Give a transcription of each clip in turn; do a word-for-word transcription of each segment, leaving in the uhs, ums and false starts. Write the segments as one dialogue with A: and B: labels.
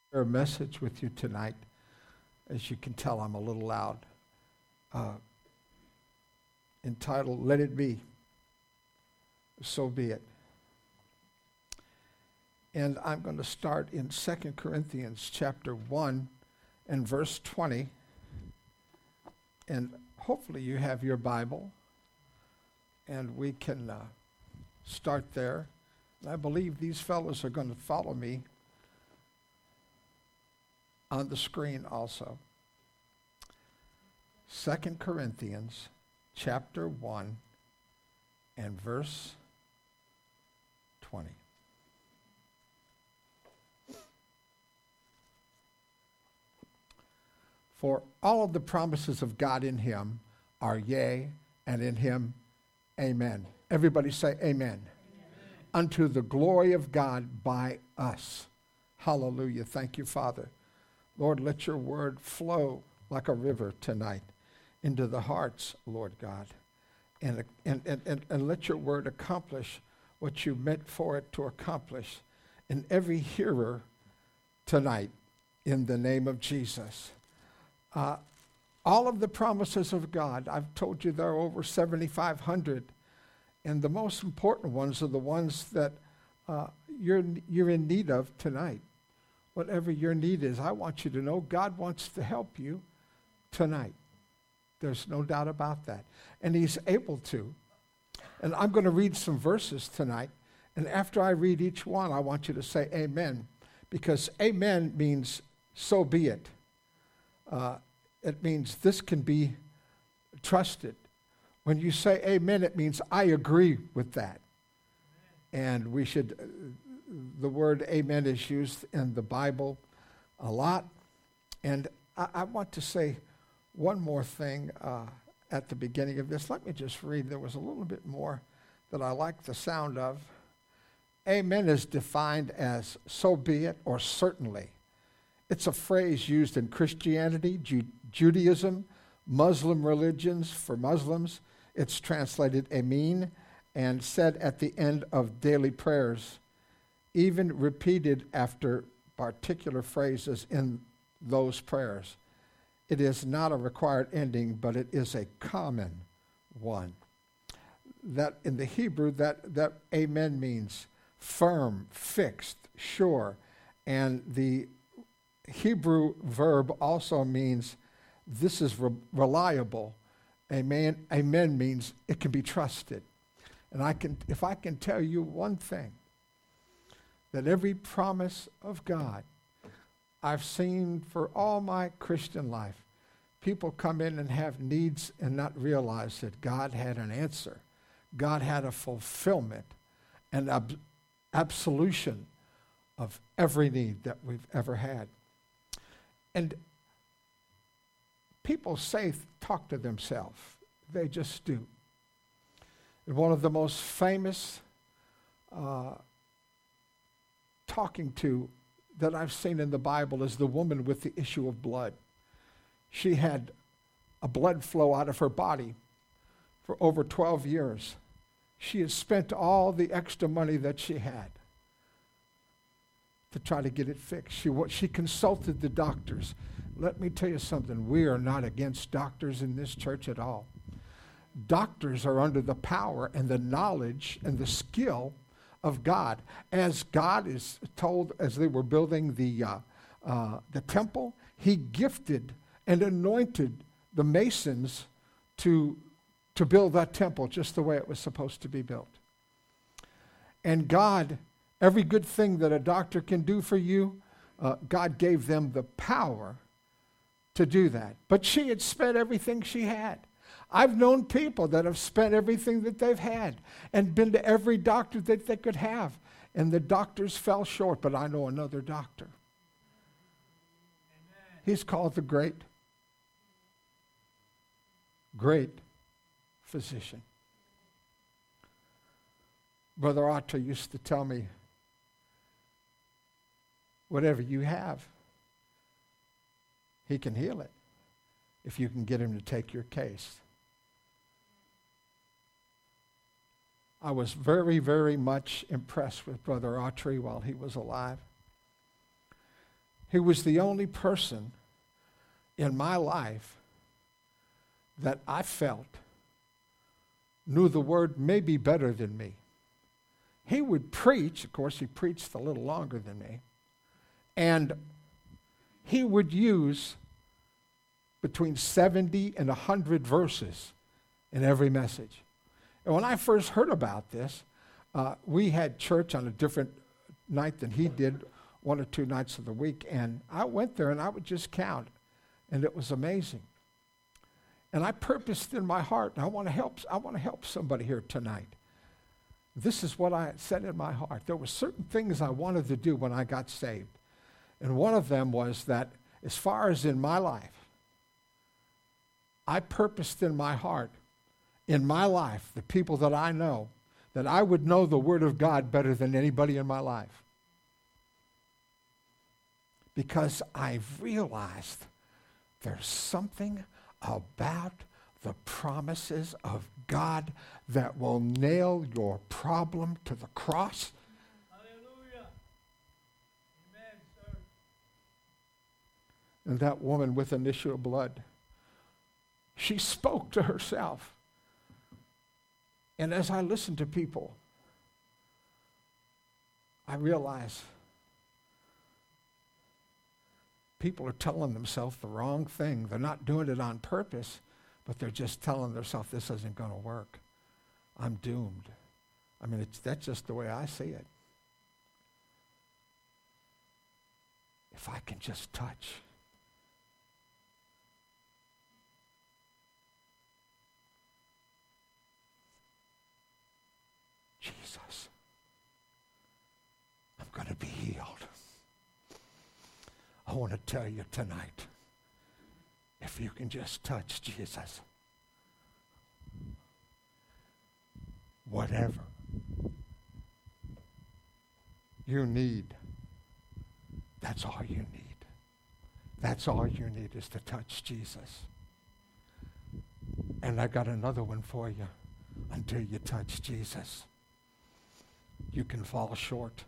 A: share a message with you tonight. As you can tell, I'm a little loud. Uh, entitled, Let It Be, So Be It. And I'm going to start in Second Corinthians chapter one and verse twenty. And hopefully you have your Bible, and we can uh, start there. And I believe these fellows are going to follow me on the screen also. Second Corinthians chapter one and verse twenty. For all of the promises of God in him are yea, and in him amen. Everybody say amen. Amen. Unto the glory of God by us. Hallelujah. Thank you, Father. Lord, let your word flow like a river tonight into the hearts, Lord God. And, and, and, and, and let your word accomplish what you meant for it to accomplish in every hearer tonight in the name of Jesus. Uh, all of the promises of God, I've told you there are over seventy-five hundred, and the most important ones are the ones that uh, you're, you're in need of tonight. Whatever your need is, I want you to know God wants to help you tonight. There's no doubt about that. And he's able to. And I'm going to read some verses tonight, and after I read each one, I want you to say amen, because amen means so be it. Uh, it means this can be trusted. When you say amen, it means I agree with that. And we should, uh, the word amen is used in the Bible a lot. And I, I want to say one more thing uh, at the beginning of this. Let me just read. There was a little bit more that I like the sound of. Amen is defined as so be it or certainly. It's a phrase used in Christianity, Ju- Judaism, Muslim religions for Muslims. It's translated amen and said at the end of daily prayers, even repeated after particular phrases in those prayers. It is not a required ending, but it is a common one. That in the Hebrew, that, that amen means firm, fixed, sure, and the Hebrew verb also means this is re- reliable. Amen. Amen means it can be trusted. And I can, if I can tell you one thing, that every promise of God I've seen for all my Christian life, people come in and have needs and not realize that God had an answer. God had a fulfillment and ab- absolution of every need that we've ever had. And people say, talk to themselves. They just do. And one of the most famous uh, talking to that I've seen in the Bible is the woman with the issue of blood. She had a blood flow out of her body for over twelve years. She had spent all the extra money that she had to try to get it fixed. She, she consulted the doctors. Let me tell you something. We are not against doctors in this church at all. Doctors are under the power and the knowledge and the skill of God. As God is told, as they were building the, uh, uh, the temple, he gifted and anointed the masons to, to build that temple just the way it was supposed to be built. And God, every good thing that a doctor can do for you, uh, God gave them the power to do that. But she had spent everything she had. I've known people that have spent everything that they've had and been to every doctor that they could have, and the doctors fell short. But I know another doctor. Amen. He's called the great, great physician. Brother Otto used to tell me, whatever you have, he can heal it if you can get him to take your case. I was very, very much impressed with Brother Autry while he was alive. He was the only person in my life that I felt knew the word maybe better than me. He would preach, of course, he preached a little longer than me, and he would use between seventy and one hundred verses in every message. And when I first heard about this, uh, we had church on a different night than he did, one or two nights of the week, and I went there and I would just count, and it was amazing. And I purposed in my heart, I want to help, I want to help somebody here tonight. This is what I said in my heart. There were certain things I wanted to do when I got saved. And one of them was that as far as in my life, I purposed in my heart, in my life, the people that I know, that I would know the Word of God better than anybody in my life. Because I've realized there's something about the promises of God that will nail your problem to the cross.
B: Hallelujah. Amen, sir.
A: And that woman with an issue of blood, she spoke to herself. And as I listened to people, I realized people are telling themselves the wrong thing. They're not doing it on purpose, but they're just telling themselves this isn't going to work. I'm doomed. I mean, it's, that's just the way I see it. If I can just touch. Jesus, I'm going to be healed. I want to tell you tonight, if you can just touch Jesus, whatever you need, that's all you need. That's all you need is to touch Jesus. And I got another one for you. Until you touch Jesus, you can fall short.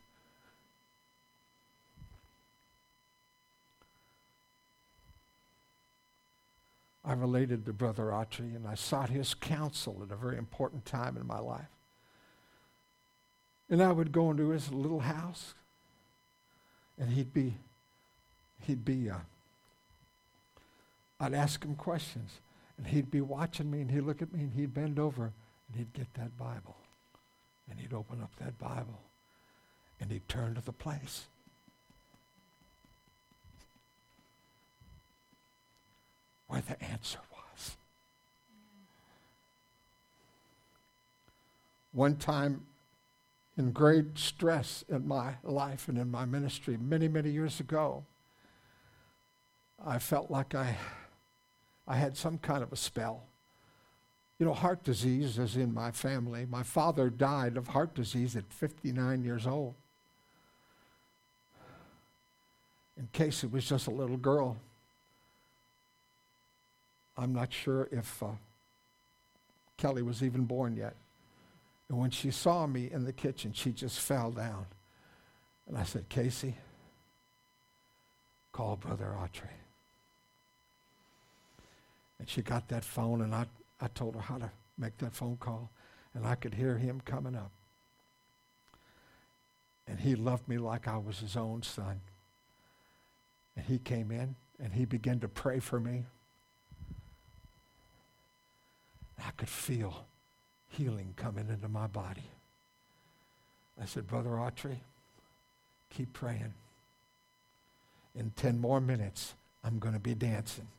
A: I related to Brother Autry, and I sought his counsel at a very important time in my life. And I would go into his little house, and he'd be, he'd be, uh, I'd ask him questions, and he'd be watching me, and he'd look at me, and he'd bend over, and he'd get that Bible, and he'd open up that Bible, and he'd turn to the place. Where the answer was. One time, in great stress in my life and in my ministry, many, many years ago, I felt like I, I had some kind of a spell. You know, heart disease is in my family. My father died of heart disease at fifty-nine years old. And Casey was just a little girl. I'm not sure if uh, Kelly was even born yet. And when she saw me in the kitchen, she just fell down. And I said, Casey, call Brother Autry. And she got that phone, and I, I told her how to make that phone call. And I could hear him coming up. And he loved me like I was his own son. And he came in, and he began to pray for me. I could feel healing coming into my body. I said, Brother Autry, keep praying. In ten more minutes, I'm going to be dancing.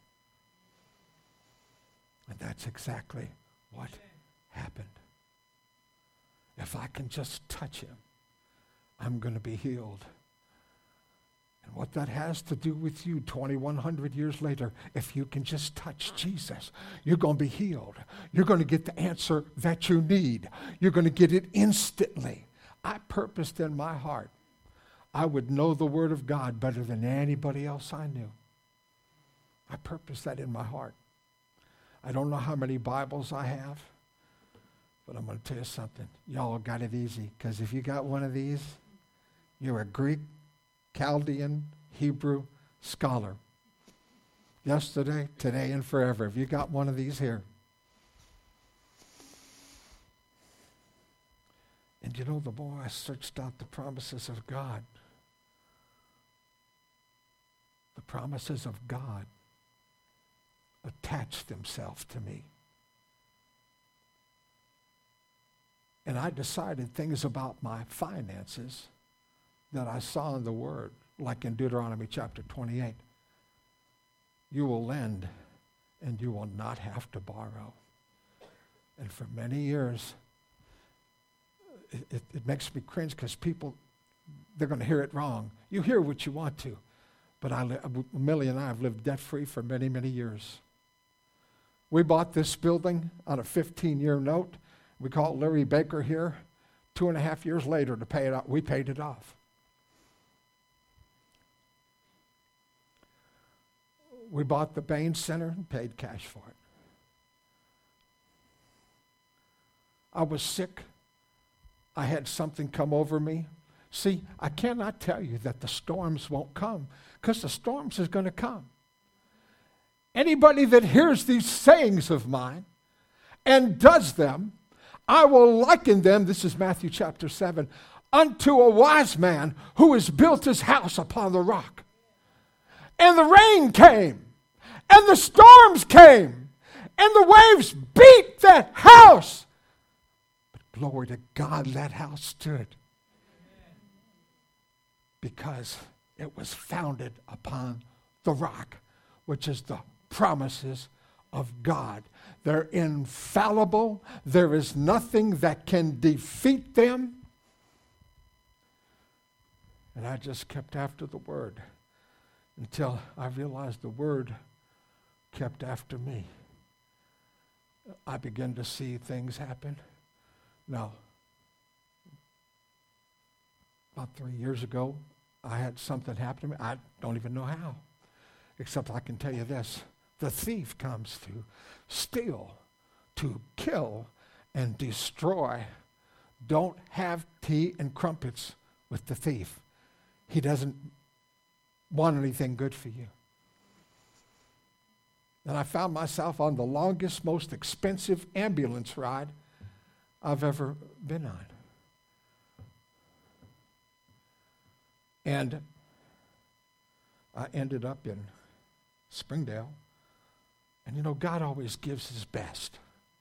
A: And that's exactly what happened. If I can just touch him, I'm going to be healed. And what that has to do with you twenty-one hundred years later, if you can just touch Jesus, you're going to be healed. You're going to get the answer that you need. You're going to get it instantly. I purposed in my heart I would know the Word of God better than anybody else I knew. I purposed that in my heart. I don't know how many Bibles I have, but I'm going to tell you something. Y'all got it easy, because if you got one of these, you're a Greek, Chaldean, Hebrew scholar. Yesterday, today, and forever. Have you got one of these here? And you know, the more I searched out the promises of God, the promises of God attached themselves to me. And I decided things about my finances that I saw in the Word, like in Deuteronomy chapter twenty-eight. You will lend and you will not have to borrow. And for many years, it, it, it makes me cringe because people, they're going to hear it wrong. You hear what you want to. But I, Millie and I have lived debt-free for many, many years. We bought this building on a fifteen-year note. We call it Larry Baker here. Two and a half years later to pay it off, we paid it off. We bought the Bain Center and paid cash for it. I was sick. I had something come over me. See, I cannot tell you that the storms won't come, because the storms is going to come. Anybody that hears these sayings of mine and does them, I will liken them, this is Matthew chapter seven, unto a wise man who has built his house upon the rock. And the rain came, and the storms came, and the waves beat that house. But glory to God, that house stood. Because it was founded upon the rock, which is the promises of God. They're infallible. There is nothing that can defeat them. And I just kept after the Word until I realized the Word kept after me. I began to see things happen. Now, about three years ago, I had something happen to me. I don't even know how, except I can tell you this. The thief comes to steal, to kill, and destroy. Don't have tea and crumpets with the thief. He doesn't want anything good for you. And I found myself on the longest, most expensive ambulance ride I've ever been on. And I ended up in Springdale. And you know, God always gives his best.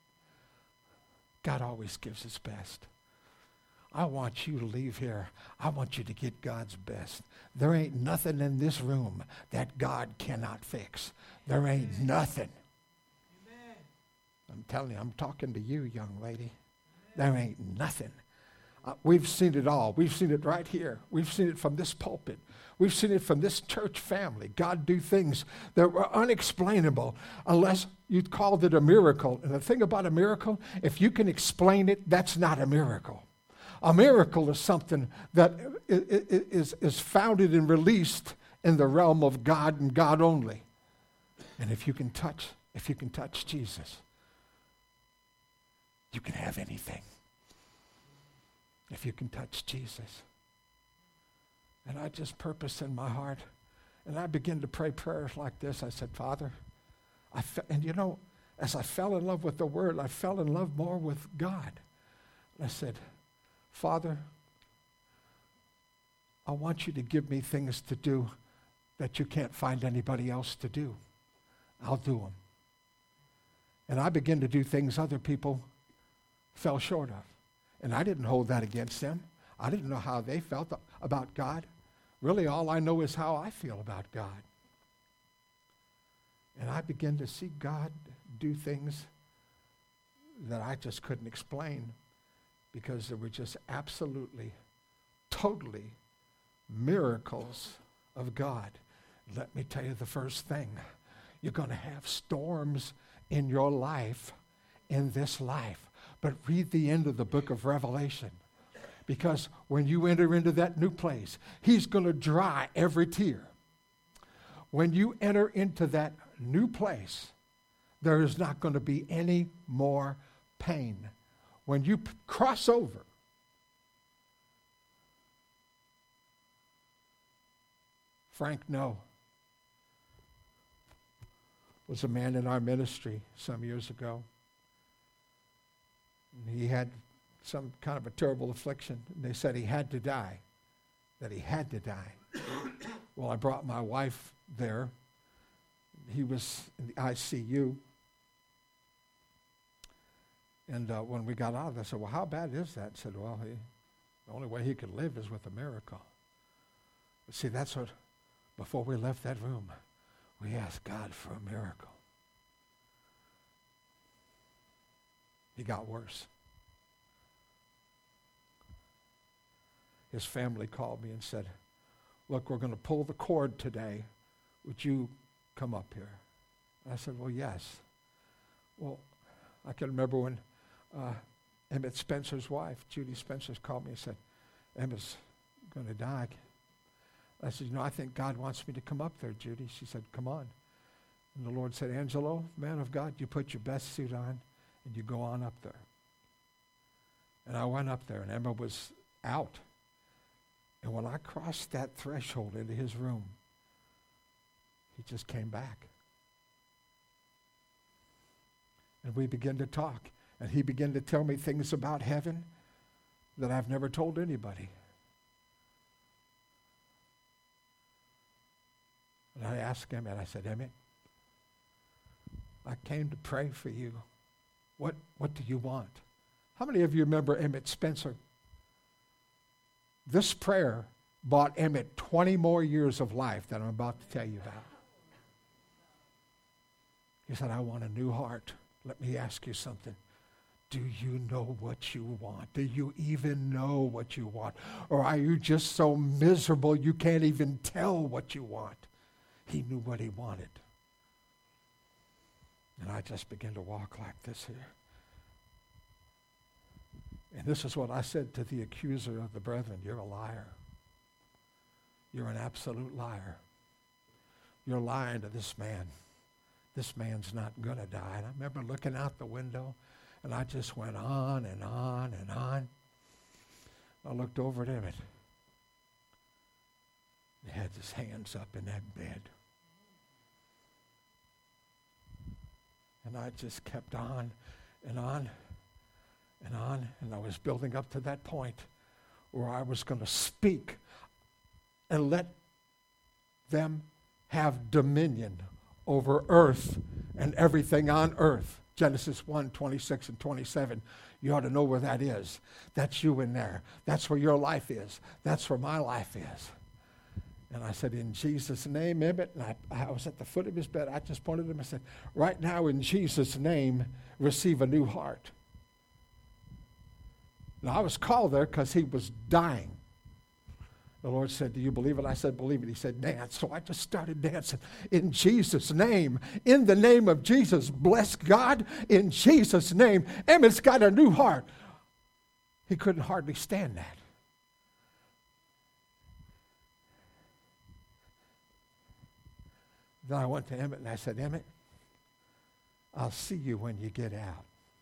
A: God always gives his best. I want you to leave here. I want you to get God's best. There ain't nothing in this room that God cannot fix. There ain't nothing. Amen. I'm telling you, I'm talking to you, young lady. There ain't nothing. Uh, we've seen it all. We've seen it right here. We've seen it from this pulpit. We've seen it from this church family. God do things that were unexplainable unless you called it a miracle. And the thing about a miracle, if you can explain it, that's not a miracle. A miracle is something that is, is founded and released in the realm of God and God only. And if you can touch, if you can touch Jesus, you can have anything. If you can touch Jesus. And I just purpose in my heart, and I began to pray prayers like this. I said, Father, I fe-, and you know, as I fell in love with the Word, I fell in love more with God. And I said, Father, I want you to give me things to do that you can't find anybody else to do. I'll do them. And I began to do things other people fell short of. And I didn't hold that against them. I didn't know how they felt about God. Really, all I know is how I feel about God. And I began to see God do things that I just couldn't explain because they were just absolutely, totally miracles of God. Let me tell you the first thing. You're going to have storms in your life, in this life. But read the end of the book of Revelation. Because when you enter into that new place, he's going to dry every tear. When you enter into that new place, there is not going to be any more pain. When you p- cross over, Frank No was a man in our ministry some years ago. And he had some kind of a terrible affliction. And they said he had to die, that he had to die. Well, I brought my wife there. He was in the I C U. And uh, when we got out of there, I said, well, how bad is that? I said, well, he, the only way he could live is with a miracle. But see, that's what, before we left that room, we asked God for a miracle. He got worse. His family called me and said, look, we're going to pull the cord today. Would you come up here? And I said, well, yes. Well, I can remember when uh, Emmett Spencer's wife, Judy Spencer, called me and said, Emmett's going to die. I said, you know, I think God wants me to come up there, Judy. She said, come on. And the Lord said, Angelo, man of God, you put your best suit on and you go on up there. And I went up there and Emma was out. And when I crossed that threshold into his room, he just came back. And we began to talk. And he began to tell me things about heaven that I've never told anybody. And I asked him, and I said, Emmett, I came to pray for you. What, what do you want? How many of you remember Emmett Spencer? This prayer bought Emmett twenty more years of life that I'm about to tell you about. He said, I want a new heart. Let me ask you something. Do you know what you want? Do you even know what you want? Or are you just so miserable you can't even tell what you want? He knew what he wanted. And I just began to walk like this here. And this is what I said to the accuser of the brethren. You're a liar. You're an absolute liar. You're lying to this man. This man's not going to die. And I remember looking out the window, and I just went on and on and on. I looked over at Emmett. He had his hands up in that bed. And I just kept on and on and on, and I was building up to that point where I was going to speak and let them have dominion over earth and everything on earth. Genesis one, twenty-six and twenty-seven. You ought to know where that is. That's you in there. That's where your life is. That's where my life is. And I said, in Jesus' name, Emmett, and I, I was at the foot of his bed. I just pointed to him and said, right now in Jesus' name, receive a new heart. Now, I was called there because he was dying. The Lord said, do you believe it? I said, believe it. He said, dance. So I just started dancing. In Jesus' name, in the name of Jesus, bless God, in Jesus' name. Emmett's got a new heart. He couldn't hardly stand that. Then I went to Emmett and I said, Emmett, I'll see you when you get out.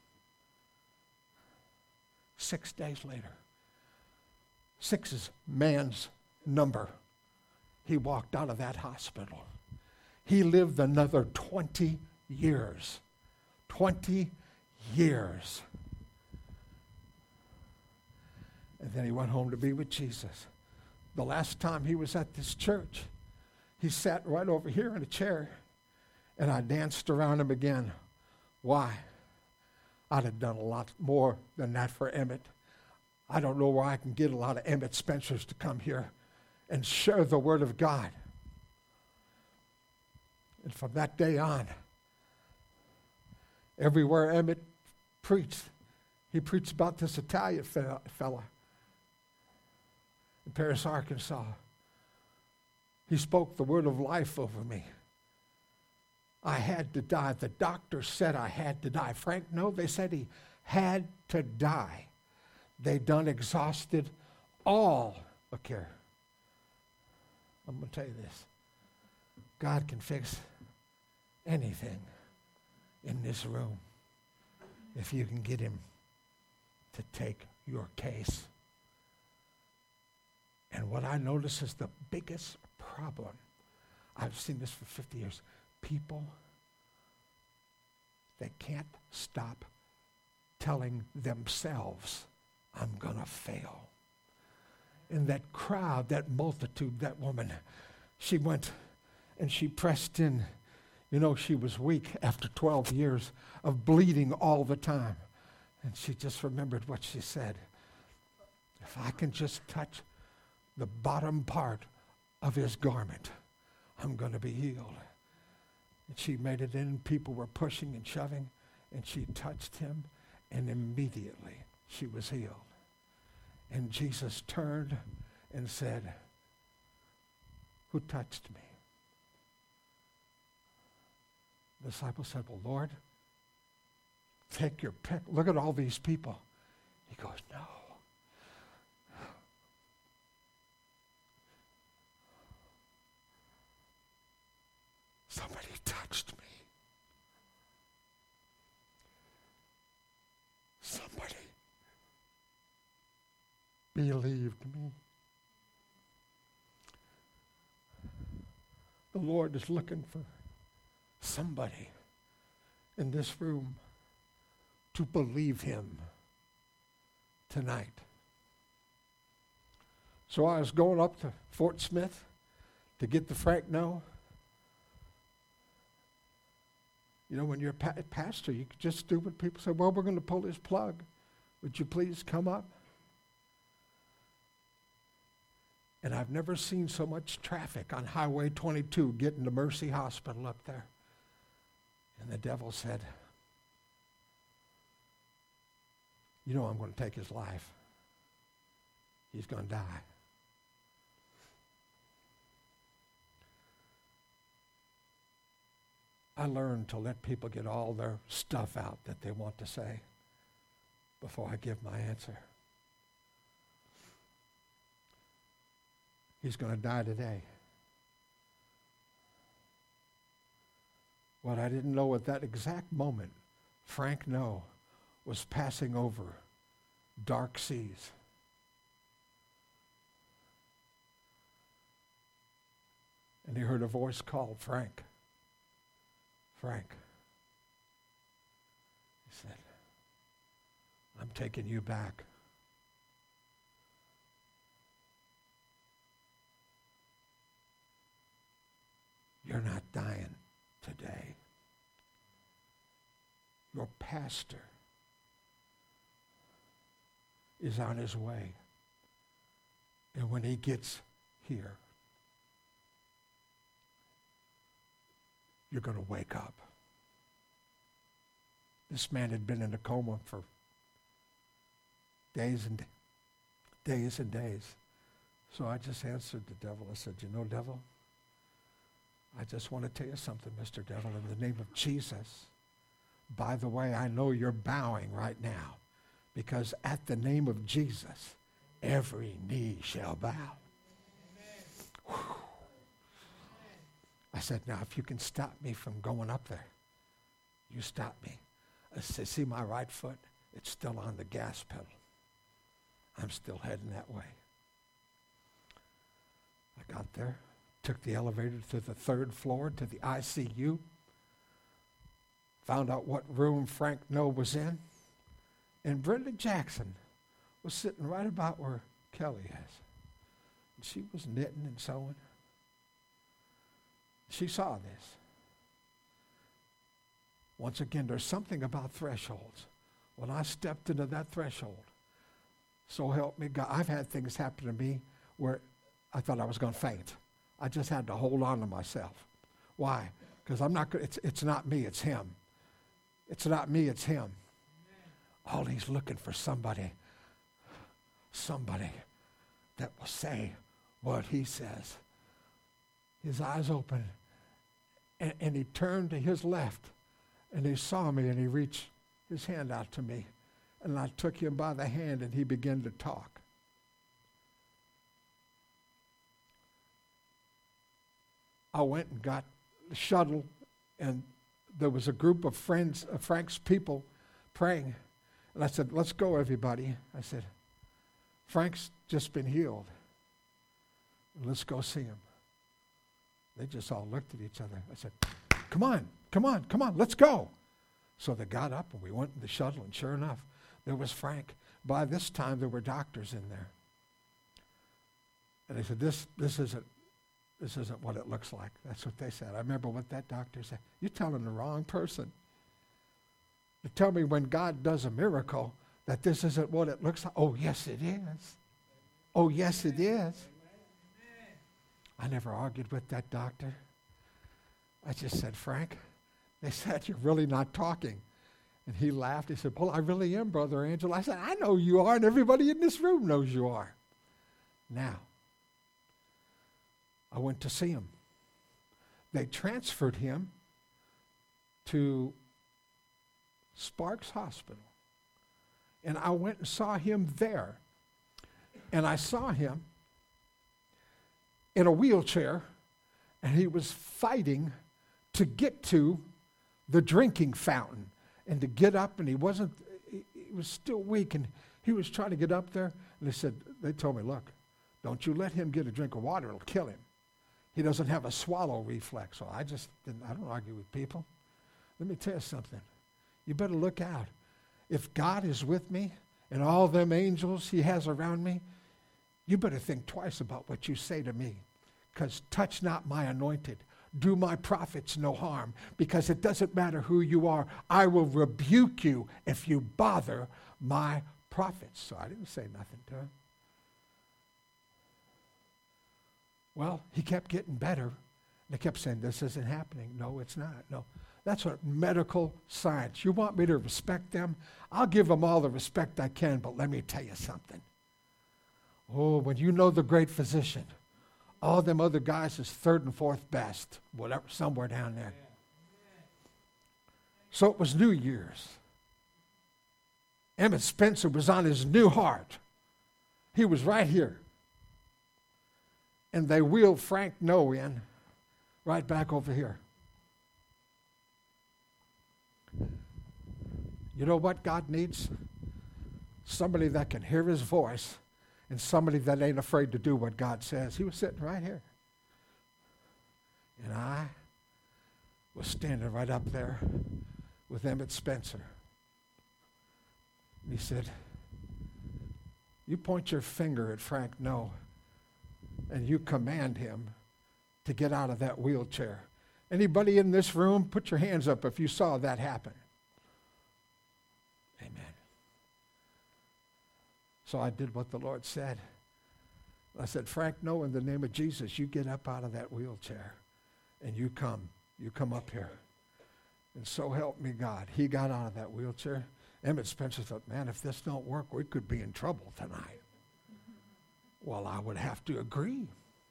A: Six days later, six is man's number. He walked out of that hospital. He lived another twenty years. twenty years. And then he went home to be with Jesus. The last time he was at this church, he sat right over here in a chair, and I danced around him again. Why? I'd have done a lot more than that for Emmett. I don't know where I can get a lot of Emmett Spencers to come here and share the Word of God. And from that day on, everywhere Emmett preached, he preached about this Italian fe- fella in Paris, Arkansas. He spoke the word of life over me. I had to die. The doctor said I had to die. Frank, no, they said he had to die. They done exhausted all. Look here. I'm going to tell you this. God can fix anything in this room if you can get him to take your case. And what I notice is the biggest problem. I've seen this for fifty years. People, they can't stop telling themselves, I'm going to fail. In that crowd, that multitude, that woman, she went and she pressed in. You know, she was weak after twelve years of bleeding all the time. And she just remembered what she said. If I can just touch the bottom part of his garment, I'm going to be healed. And she made it in. People were pushing and shoving, and she touched him, and immediately she was healed. And Jesus turned and said, who touched me? The disciple said, well, Lord, take your pick. Look at all these people. He goes, no. Somebody touched me. Somebody believed me. The Lord is looking for somebody in this room to believe him tonight. So I was going up to Fort Smith to get the Frank No. You know, when you're a pa- pastor, you can just do what people say, well, we're going to pull his plug. Would you please come up? And I've never seen so much traffic on Highway twenty-two getting to Mercy Hospital up there. And the devil said, you know I'm going to take his life. He's going to die. I learned to let people get all their stuff out that they want to say before I give my answer. He's going to die today. What I didn't know at that exact moment, Frank No was passing over dark seas. And he heard a voice called, Frank. Frank. He said, I'm taking you back. You're not dying today. Your pastor is on his way. And when he gets here, you're going to wake up. This man had been in a coma for days and days and days. So I just answered the devil. I said, you know, devil, I just want to tell you something, Mister Devil, in the name of Jesus. By the way, I know you're bowing right now because at the name of Jesus, every knee shall bow. I said, now, if you can stop me from going up there, you stop me. I said, see my right foot? It's still on the gas pedal. I'm still heading that way. I got there, took the elevator to the third floor to the I C U, found out what room Frank No was in, and Brenda Jackson was sitting right about where Kelly is. And she was knitting and sewing. She saw this. Once again, there's something about thresholds. When I stepped into that threshold, so help me God, I've had things happen to me where I thought I was going to faint. I just had to hold on to myself. Why? Because I'm not. It's it's not me. It's him. It's not me. It's him. All he's looking for somebody. Somebody that will say what he says. His eyes open, and, and he turned to his left, and he saw me, and he reached his hand out to me, and I took him by the hand, and he began to talk. I went and got the shuttle, and there was a group of friends, of Frank's people, praying, and I said, let's go, everybody. I said, Frank's just been healed. Let's go see him. They just all looked at each other. I said, come on, come on, come on, let's go. So they got up and we went in the shuttle, and sure enough, there was Frank. By this time, there were doctors in there. And they said, this, this isn't, this isn't what it looks like. That's what they said. I remember what that doctor said. You're telling the wrong person. You tell me when God does a miracle that this isn't what it looks like. Oh, yes, it is. Oh, yes, it is. I never argued with that doctor. I just said, Frank, they said, you're really not talking. And he laughed. He said, well, I really am, Brother Angel. I said, I know you are, and everybody in this room knows you are. Now, I went to see him. They transferred him to Sparks Hospital. And I went and saw him there. And I saw him in a wheelchair, and he was fighting to get to the drinking fountain and to get up, and he wasn't, he, he was still weak, and he was trying to get up there. And they said, they told me, look, don't you let him get a drink of water, it'll kill him. He doesn't have a swallow reflex. So I just didn't, I don't argue with people. Let me tell you something. You better look out. If God is with me and all them angels he has around me, you better think twice about what you say to me. Because touch not my anointed. Do my prophets no harm. Because it doesn't matter who you are. I will rebuke you if you bother my prophets. So I didn't say nothing to him. Well, he kept getting better. They kept saying, this isn't happening. No, it's not. No. That's what medical science. You want me to respect them? I'll give them all the respect I can, but let me tell you something. Oh, when you know the great physician, all them other guys is third and fourth best, whatever, somewhere down there. So it was New Year's. Emmett Spencer was on his new heart. He was right here. And they wheeled Frank Noe in right back over here. You know what God needs? Somebody that can hear his voice and somebody that ain't afraid to do what God says. He was sitting right here. And I was standing right up there with Emmett Spencer. And he said, you point your finger at Frank Noe and you command him to get out of that wheelchair. Anybody in this room, put your hands up if you saw that happen. Amen. So I did what the Lord said. I said, Frank, no, in the name of Jesus, you get up out of that wheelchair and you come. You come up here. And so help me God. He got out of that wheelchair. Emmett Spencer thought, man, if this don't work, we could be in trouble tonight. Well, I would have to agree.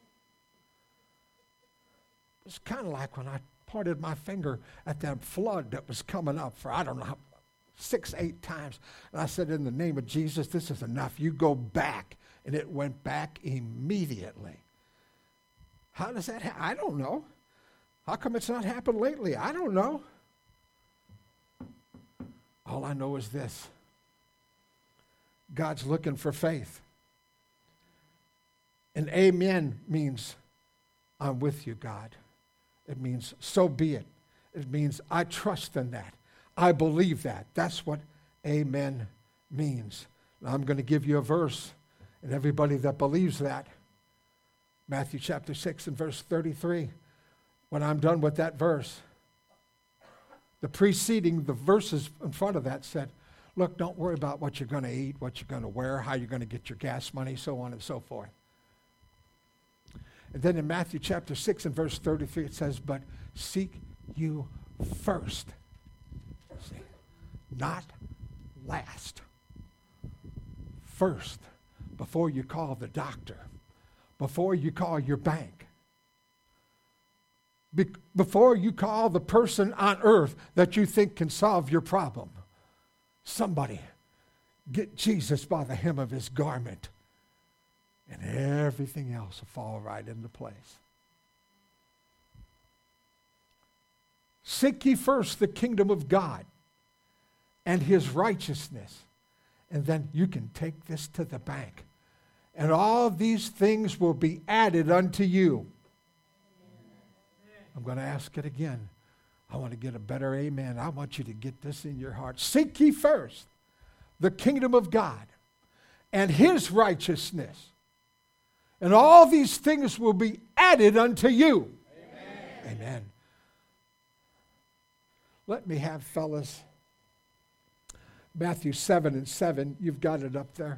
A: It's kind of like when I pointed my finger at that flood that was coming up for, I don't know, how, six, eight times. And I said, in the name of Jesus, this is enough. You go back. And it went back immediately. How does that happen? I don't know. How come it's not happened lately? I don't know. All I know is this. God's looking for faith. And amen means, I'm with you, God. It means, so be it. It means, I trust in that. I believe that. That's what amen means. Now, I'm going to give you a verse, and everybody that believes that, Matthew chapter six and verse thirty-three, when I'm done with that verse, the preceding, the verses in front of that said, look, don't worry about what you're going to eat, what you're going to wear, how you're going to get your gas money, so on and so forth. And then in Matthew chapter six and verse thirty-three, it says, but seek you first. See, not last. First, before you call the doctor, before you call your bank, be- before you call the person on earth that you think can solve your problem. Somebody, get Jesus by the hem of his garment. And everything else will fall right into place. Seek ye first the kingdom of God and his righteousness. And then you can take this to the bank. And all these things will be added unto you. I'm going to ask it again. I want to get a better amen. I want you to get this in your heart. Seek ye first the kingdom of God and his righteousness, and all these things will be added unto you. Amen. Amen. Let me have, fellas, Matthew seven and seven. You've got it up there.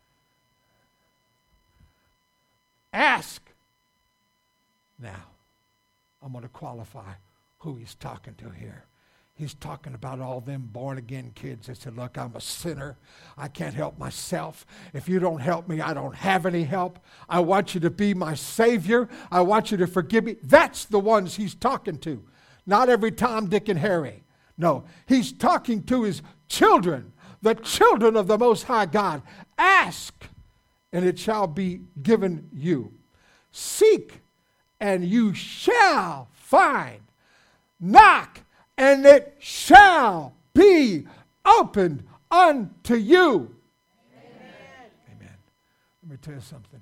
A: Ask. Now, I'm going to qualify who he's talking to here. He's talking about all them born-again kids that said, look, I'm a sinner. I can't help myself. If you don't help me, I don't have any help. I want you to be my Savior. I want you to forgive me. That's the ones he's talking to. Not every Tom, Dick, and Harry. No, he's talking to his children, the children of the Most High God. Ask, and it shall be given you. Seek, and you shall find. Knock, and it shall be opened unto you. Amen. Amen. Let me tell you something.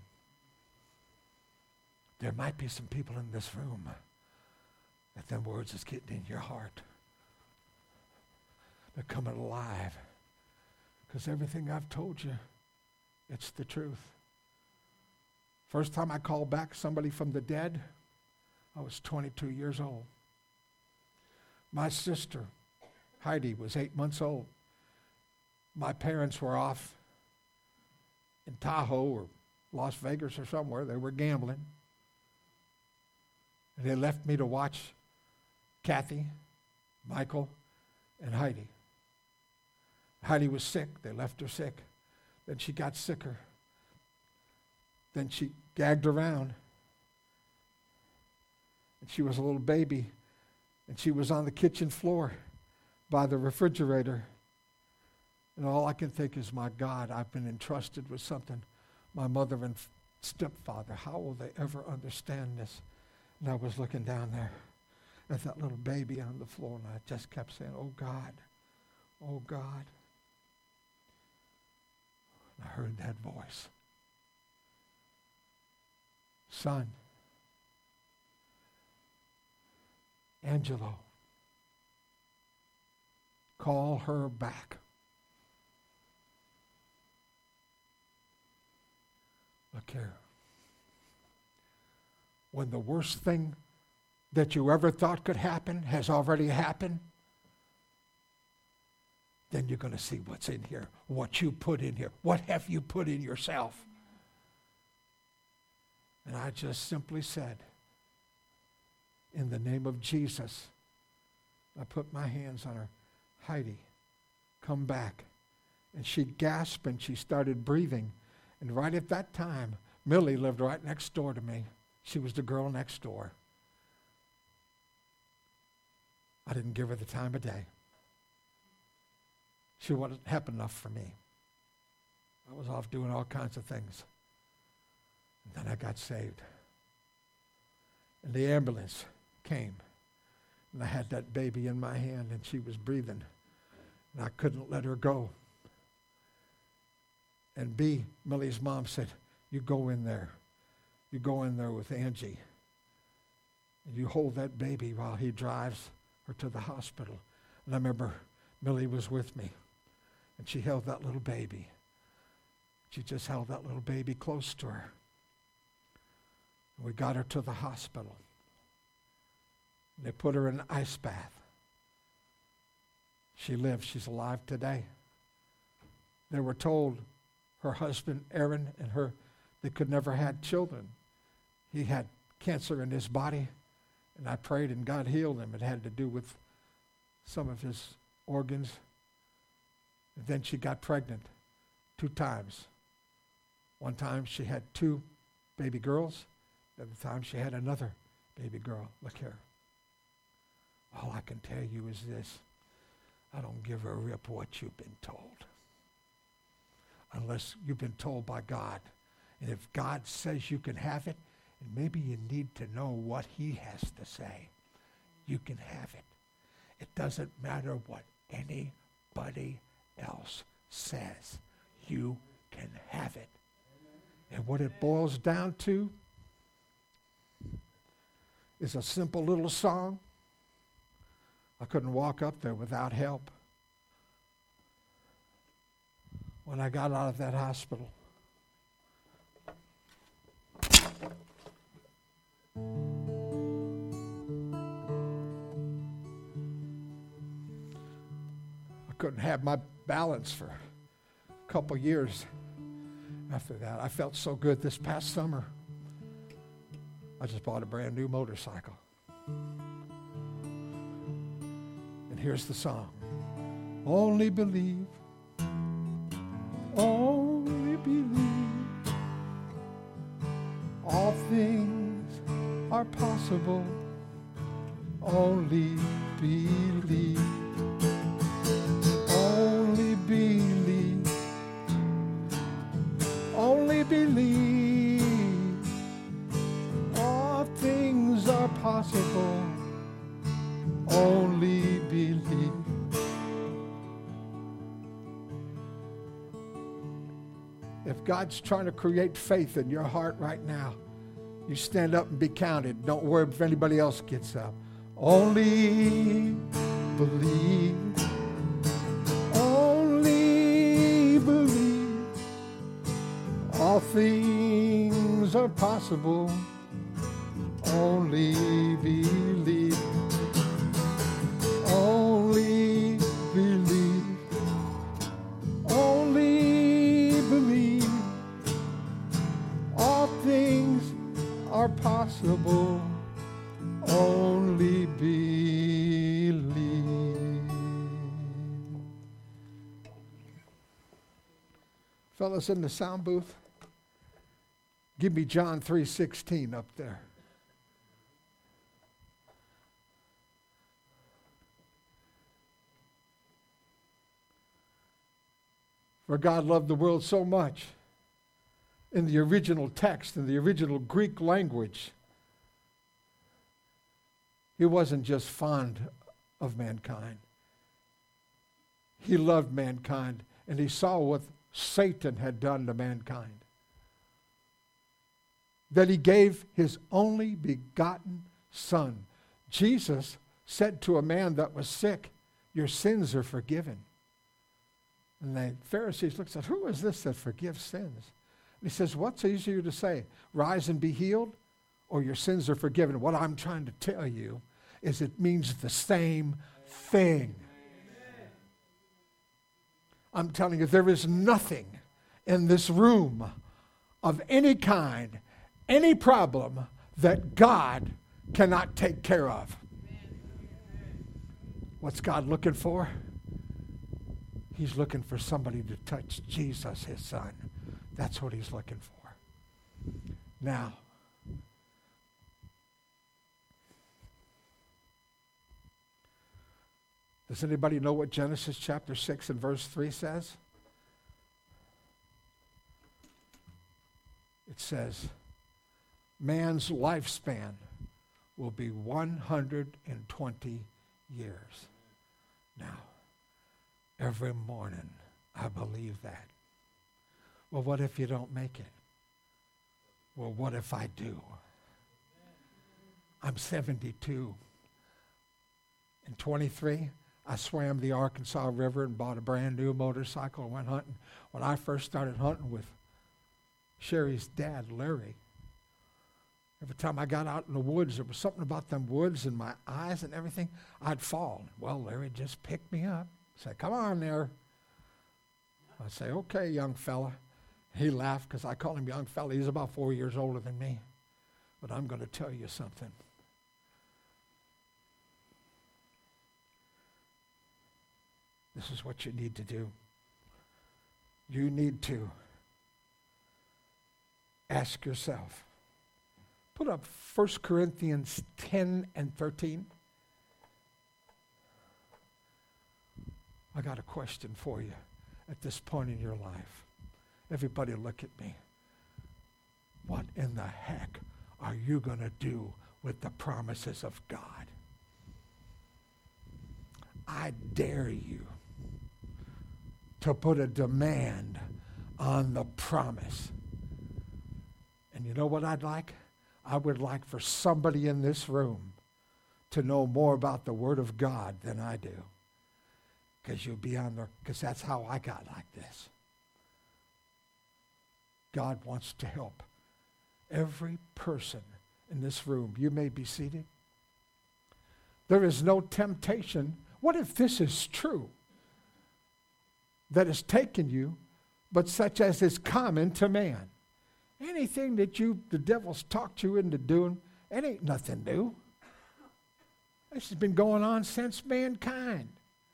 A: There might be some people in this room that them words is getting in your heart. They're coming alive. Because everything I've told you, it's the truth. First time I called back somebody from the dead, I was twenty-two years old. My sister, Heidi, was eight months old. My parents were off in Tahoe or Las Vegas or somewhere. They were gambling. And they left me to watch Kathy, Michael, and Heidi. Heidi was sick. They left her sick. Then she got sicker. Then she gagged around. And she was a little baby. And she was on the kitchen floor by the refrigerator. And all I can think is, my God, I've been entrusted with something. My mother and stepfather, how will they ever understand this? And I was looking down there at that little baby on the floor, and I just kept saying, oh, God, oh, God. And I heard that voice. Son, Angelo, call her back. Look here. When the worst thing that you ever thought could happen has already happened, then you're going to see what's in here, what you put in here. What have you put in yourself? And I just simply said, in the name of Jesus, I put my hands on her. Heidi, come back. And she gasped and she started breathing. And right at that time, Millie lived right next door to me. She was the girl next door. I didn't give her the time of day. She wasn't happy enough for me. I was off doing all kinds of things. And then I got saved. And the ambulance came. And I had that baby in my hand, and she was breathing. And I couldn't let her go. And B, Millie's mom said, you go in there. You go in there with Angie. And you hold that baby while he drives her to the hospital. And I remember Millie was with me. And she held that little baby. She just held that little baby close to her. And we got her to the hospital. They put her in an ice bath. She lived. She's alive today. They were told her husband, Aaron, and her, they could never have children. He had cancer in his body, and I prayed and God healed him. It had to do with some of his organs. And then she got pregnant two times. One time she had two baby girls. The other time she had another baby girl. Look here. All I can tell you is this. I don't give a rip what you've been told. Unless you've been told by God. And if God says you can have it, and maybe you need to know what he has to say, you can have it. It doesn't matter what anybody else says. You can have it. And what it boils down to is a simple little song. I couldn't walk up there without help. When I got out of that hospital, I couldn't have my balance for a couple years after that. I felt so good this past summer. I just bought a brand new motorcycle. And here's the song. Only believe, only believe, all things are possible, only believe, only believe, only believe, all things are possible, only believe. If God's trying to create faith in your heart right now, you stand up and be counted. Don't worry if anybody else gets up. Only believe. Only believe. All things are possible. Only believe. Only believe. Only believe. All things are possible. Only believe. Fellas in the sound booth, give me John three sixteen up there. For God loved the world so much. In the original text, in the original Greek language, he wasn't just fond of mankind. He loved mankind, and he saw what Satan had done to mankind. That he gave his only begotten Son. Jesus said to a man that was sick, your sins are forgiven. And the Pharisees looked and said, who is this that forgives sins? And he says, what's easier to say? Rise and be healed, or your sins are forgiven? What I'm trying to tell you is it means the same thing. Amen. I'm telling you, there is nothing in this room of any kind, any problem that God cannot take care of. What's God looking for? He's looking for somebody to touch Jesus, his Son. That's what he's looking for. Now, does anybody know what Genesis chapter six and verse three says? It says, man's lifespan will be one hundred twenty years. Now, every morning, I believe that. Well, what if you don't make it? Well, what if I do? I'm seventy-two. In twenty-three, I swam the Arkansas River and bought a brand new motorcycle and went hunting. When I first started hunting with Sherry's dad, Larry, every time I got out in the woods, there was something about them woods and my eyes and everything, I'd fall. Well, Larry just picked me up. Say, come on there. I'd say, okay, young fella. He laughed because I call him young fella. He's about four years older than me. But I'm going to tell you something. This is what you need to do. You need to ask yourself. Put up First Corinthians ten and thirteen. I got a question for you at this point in your life. Everybody look at me. What in the heck are you going to do with the promises of God? I dare you to put a demand on the promise. And you know what I'd like? I would like for somebody in this room to know more about the Word of God than I do. Because you'll be on there, because that's how I got like this. God wants to help every person in this room. You may be seated. There is no temptation. What if this is true? That has taken you, but such as is common to man. Anything that you, the devil's talked you into doing, it ain't nothing new. This has been going on since mankind.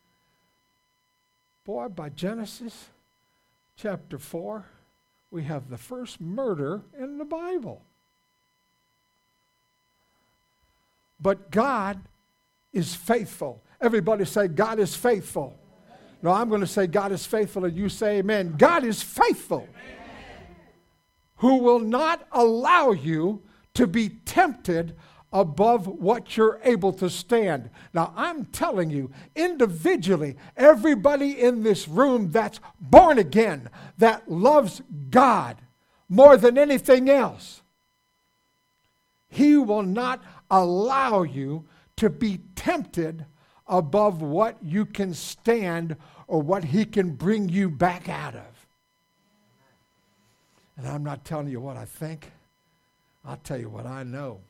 A: Boy, by Genesis chapter four, we have the first murder in the Bible. But God is faithful. Everybody say, God is faithful. No, I'm going to say God is faithful, and you say amen. God is faithful. Amen. Who will not allow you to be tempted above what you're able to stand. Now, I'm telling you, individually, everybody in this room that's born again, that loves God more than anything else, He will not allow you to be tempted above what you can stand or what He can bring you back out of. And I'm not telling you what I think. I'll tell you what I know.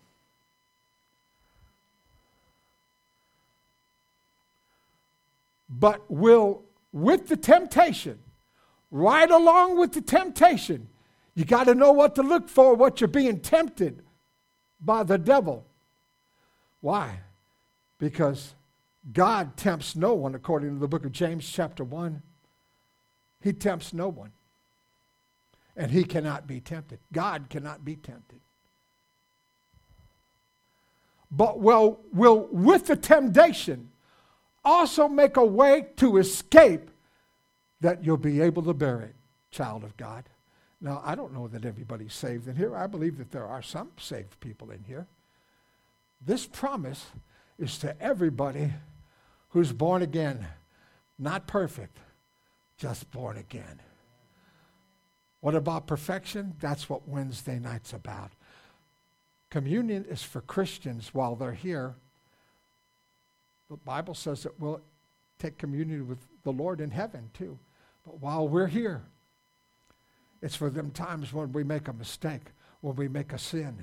A: But will, with the temptation, right along with the temptation, you got to know what to look for, what you're being tempted by the devil. Why? Because God tempts no one, according to the book of James chapter one. He tempts no one. And He cannot be tempted. God cannot be tempted. But will, will with the temptation, also make a way to escape that you'll be able to bear it, child of God. Now, I don't know that everybody's saved in here. I believe that there are some saved people in here. This promise is to everybody who's born again. Not perfect, just born again. What about perfection? That's what Wednesday night's about. Communion is for Christians while they're here. The Bible says that we'll take communion with the Lord in heaven too. But while we're here, it's for them times when we make a mistake, when we make a sin.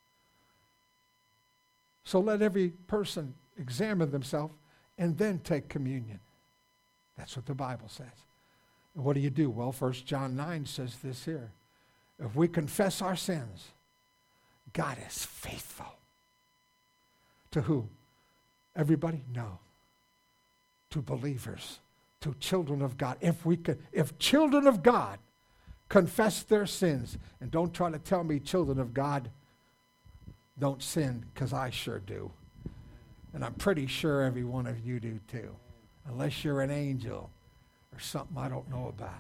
A: So let every person examine themselves and then take communion. That's what the Bible says. And what do you do? Well, First John nine says this here. If we confess our sins, God is faithful. To who? Everybody? No. To believers, to children of God. If we could, if children of God confess their sins, and don't try to tell me children of God don't sin, because I sure do. And I'm pretty sure every one of you do too. Unless you're an angel or something I don't know about.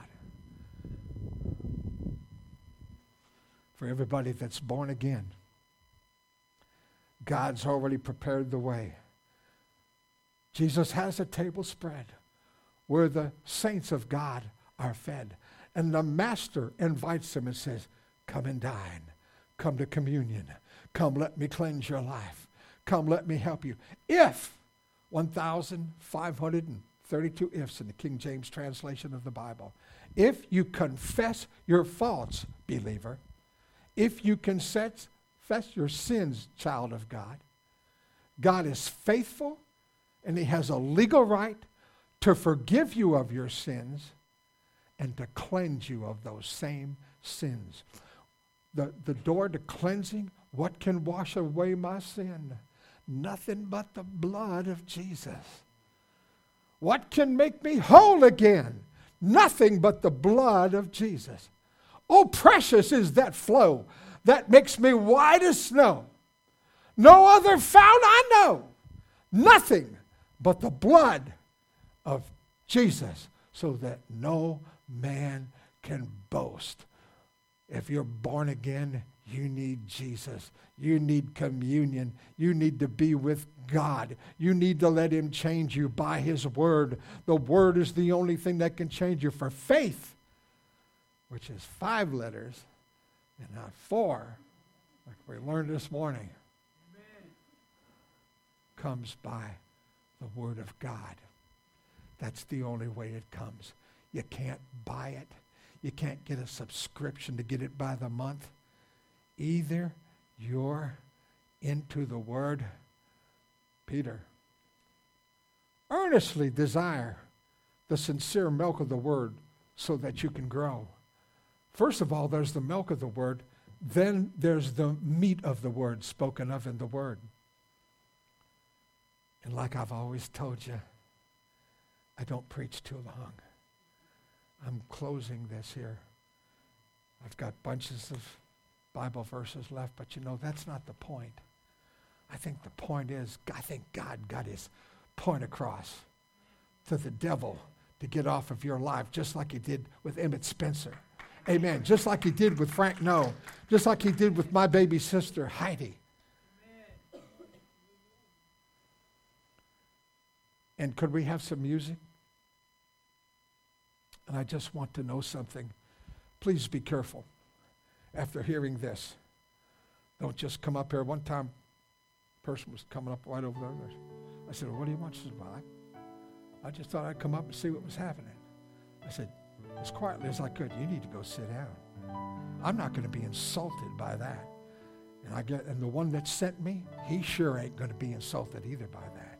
A: For everybody that's born again, God's already prepared the way. Jesus has a table spread where the saints of God are fed. And the master invites them and says, come and dine. Come to communion. Come, let me cleanse your life. Come, let me help you. If, one thousand five hundred thirty-two ifs in the King James translation of the Bible. If you confess your faults, believer, if you confess your sins, child of God, God is faithful and He has a legal right to forgive you of your sins and to cleanse you of those same sins. The, the door to cleansing, what can wash away my sin? Nothing but the blood of Jesus. What can make me whole again? Nothing but the blood of Jesus. Oh, precious is that flow that makes me white as snow. No other fount I know. Nothing but the blood of Jesus, so that no man can boast. If you're born again, you need Jesus. You need communion. You need to be with God. You need to let Him change you by His Word. The Word is the only thing that can change you. For faith, which is five letters and not four, like we learned this morning,
B: Amen.
A: comes by the Word of God. That's the only way it comes. You can't buy it. You can't get a subscription to get it by the month. Either you're into the Word. Peter, earnestly desire the sincere milk of the Word so that you can grow. First of all, there's the milk of the Word. Then there's the meat of the Word spoken of in the Word. And like I've always told you, I don't preach too long. I'm closing this here. I've got bunches of Bible verses left, but you know, that's not the point. I think the point is, I think God got his point across to the devil to get off of your life, just like he did with Emmett Spencer. Amen. Just like he did with Frank No. Just like he did with my baby sister, Heidi.
B: Amen.
A: And could we have some music? And I just want to know something. Please be careful after hearing this. Don't just come up here. One time, a person was coming up right over there. I said, well, what do you want? She said, well, I, I just thought I'd come up and see what was happening. I said, as quietly as I could, you need to go sit down. I'm not going to be insulted by that. And I get, and the one that sent me, he sure ain't going to be insulted either by that.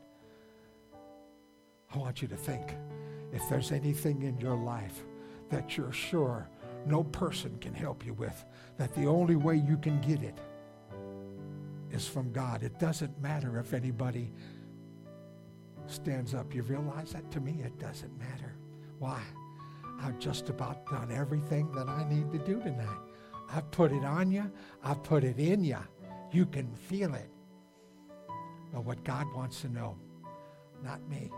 A: I want you to think, if there's anything in your life that you're sure no person can help you with, that the only way you can get it is from God. It doesn't matter if anybody stands up. You realize that? To me, it doesn't matter. Why? I've just about done everything that I need to do tonight. I've put it on you. I've put it in you. You can feel it. But what God wants to know, not me,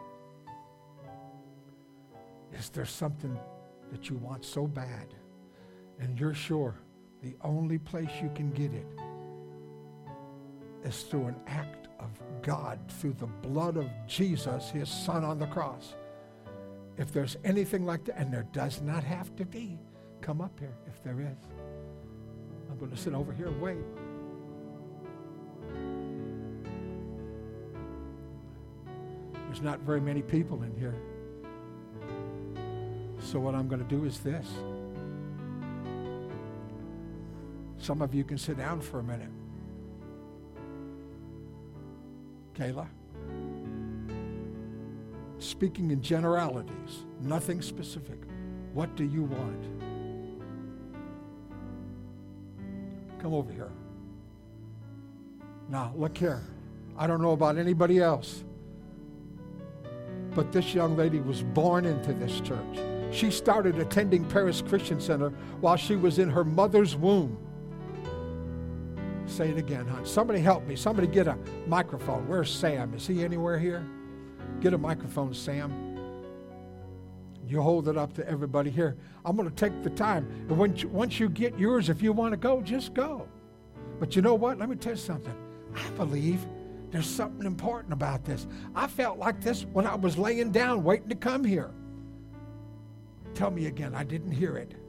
A: is there something that you want so bad, and you're sure the only place you can get it is through an act of God, through the blood of Jesus, his son on the cross. If there's anything like that, and there does not have to be, come up here if there is. I'm going to sit over here and wait. There's not very many people in here. So what I'm going to do is this. Some of you can sit down for a minute. Kayla? Speaking in generalities, nothing specific. What do you want? Come over here. Now, look here. I don't know about anybody else, but this young lady was born into this church. She started attending Paris Christian Center while she was in her mother's womb. Say it again, hon. Somebody help me. Somebody get a microphone. Where's Sam? Is he anywhere here? Get a microphone, Sam. You hold it up to everybody here. I'm going to take the time. And when you, once you get yours, if you want to go, just go. But you know what? Let me tell you something. I believe there's something important about this. I felt like this when I was laying down waiting to come here. Tell me again. I didn't hear it.